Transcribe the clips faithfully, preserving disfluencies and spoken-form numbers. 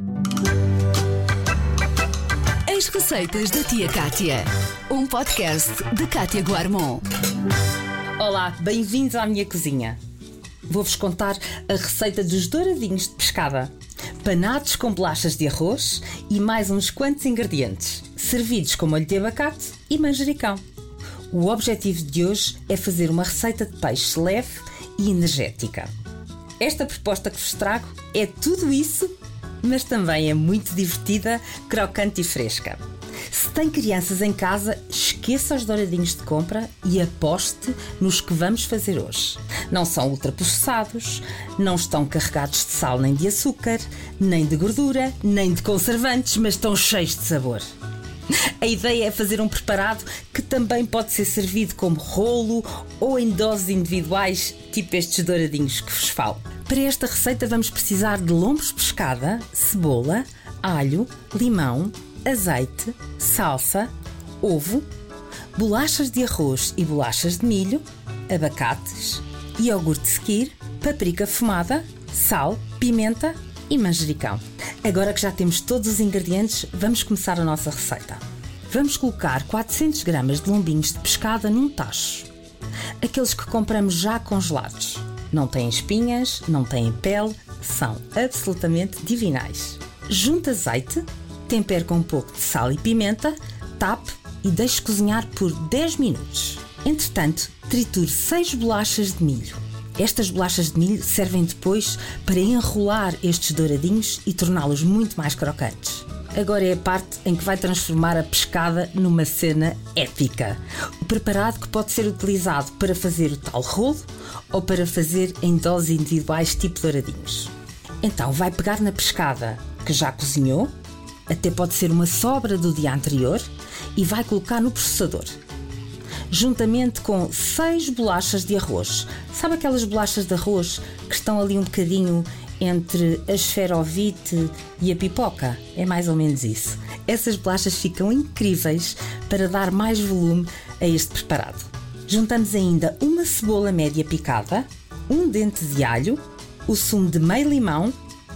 As receitas da tia Cátia, um podcast de Cátia Guarmon. Olá, bem-vindos à minha cozinha. Vou-vos contar a receita dos douradinhos de pescada, panados com bolachas de arroz e mais uns quantos ingredientes, servidos com molho de abacate e manjericão. O objetivo de hoje é fazer uma receita de peixe leve e energética. Esta proposta que vos trago é tudo isso, mas também é muito divertida, crocante e fresca. Se tem crianças em casa, esqueça os douradinhos de compra e aposte nos que vamos fazer hoje. Não são ultraprocessados, não estão carregados de sal nem de açúcar, nem de gordura, nem de conservantes, mas estão cheios de sabor. A ideia é fazer um preparado que também pode ser servido como rolo ou em doses individuais, tipo estes douradinhos que vos falo. Para esta receita vamos precisar de lombos de pescada, cebola, alho, limão, azeite, salsa, ovo, bolachas de arroz e bolachas de milho, abacates, iogurte Skyr, paprika fumada, sal, pimenta e manjericão. Agora que já temos todos os ingredientes, vamos começar a nossa receita. Vamos colocar quatrocentos gramas de lombinhos de pescada num tacho. Aqueles que compramos já congelados. Não têm espinhas, não têm pele, são absolutamente divinais. Junte azeite, tempere com um pouco de sal e pimenta, tape e deixe cozinhar por dez minutos. Entretanto, triture seis bolachas de milho. Estas bolachas de milho servem depois para enrolar estes douradinhos e torná-los muito mais crocantes. Agora é a parte em que vai transformar a pescada numa cena épica. O preparado que pode ser utilizado para fazer o tal rolo ou para fazer em doses individuais tipo douradinhos. Então vai pegar na pescada que já cozinhou, até pode ser uma sobra do dia anterior, e vai colocar no processador. Juntamente com seis bolachas de arroz. Sabe aquelas bolachas de arroz que estão ali um bocadinho entre a esferovite e a pipoca? É mais ou menos isso. Essas bolachas ficam incríveis para dar mais volume a este preparado. Juntamos ainda uma cebola média picada, um dente de alho, o sumo de meio limão,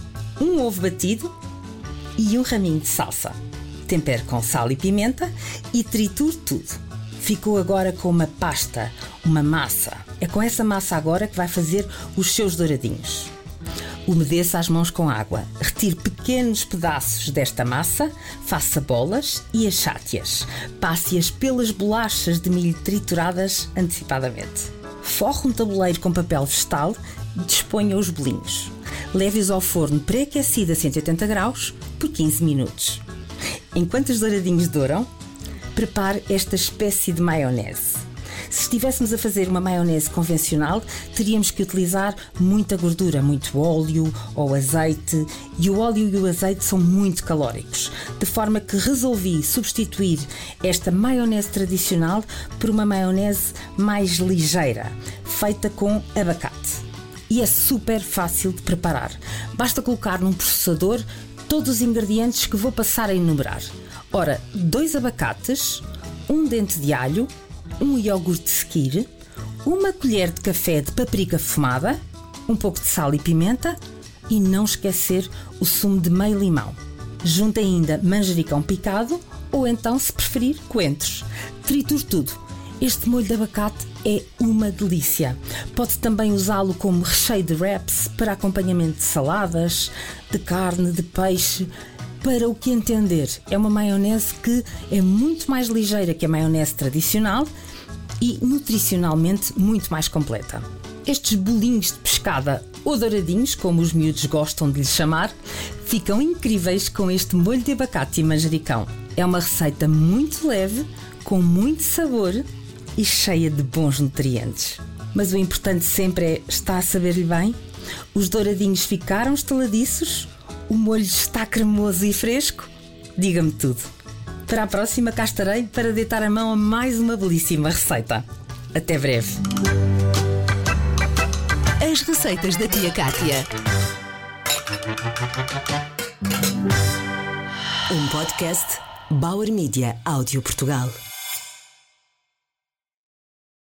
um ovo batido e um raminho de salsa. Tempere com sal e pimenta e triture tudo. Ficou agora com uma pasta, uma massa. É com essa massa agora que vai fazer os seus douradinhos. Umedeça as mãos com água. Retire pequenos pedaços desta massa, faça bolas e achate-as. Passe-as pelas bolachas de milho trituradas antecipadamente. Forre um tabuleiro com papel vegetal e disponha os bolinhos. Leve-os ao forno pré-aquecido a cento e oitenta graus por quinze minutos. Enquanto os douradinhos douram, prepare esta espécie de maionese. Se estivéssemos a fazer uma maionese convencional, teríamos que utilizar muita gordura, muito óleo ou azeite, e o óleo e o azeite são muito calóricos, de forma que resolvi substituir esta maionese tradicional por uma maionese mais ligeira, feita com abacate. E é super fácil de preparar. Basta colocar num processador todos os ingredientes que vou passar a enumerar. Ora, dois abacates, um dente de alho, um iogurte Skyr, uma colher de café de paprika fumada, um pouco de sal e pimenta e não esquecer o sumo de meio limão. Junte ainda manjericão picado ou então, se preferir, coentros. Triture tudo. Este molho de abacate é uma delícia. Pode também usá-lo como recheio de wraps para acompanhamento de saladas, de carne, de peixe. Para o que entender, é uma maionese que é muito mais ligeira que a maionese tradicional e nutricionalmente muito mais completa. Estes bolinhos de pescada ou douradinhos, como os miúdos gostam de lhes chamar, ficam incríveis com este molho de abacate e manjericão. É uma receita muito leve, com muito sabor e cheia de bons nutrientes. Mas o importante sempre é estar a saber-lhe bem. Os douradinhos ficaram estaladiços, o molho está cremoso e fresco. Diga-me tudo. Para a próxima cá estarei para deitar a mão a mais uma belíssima receita. Até breve. As receitas da tia Cátia. Um podcast Bauer Media Áudio Portugal.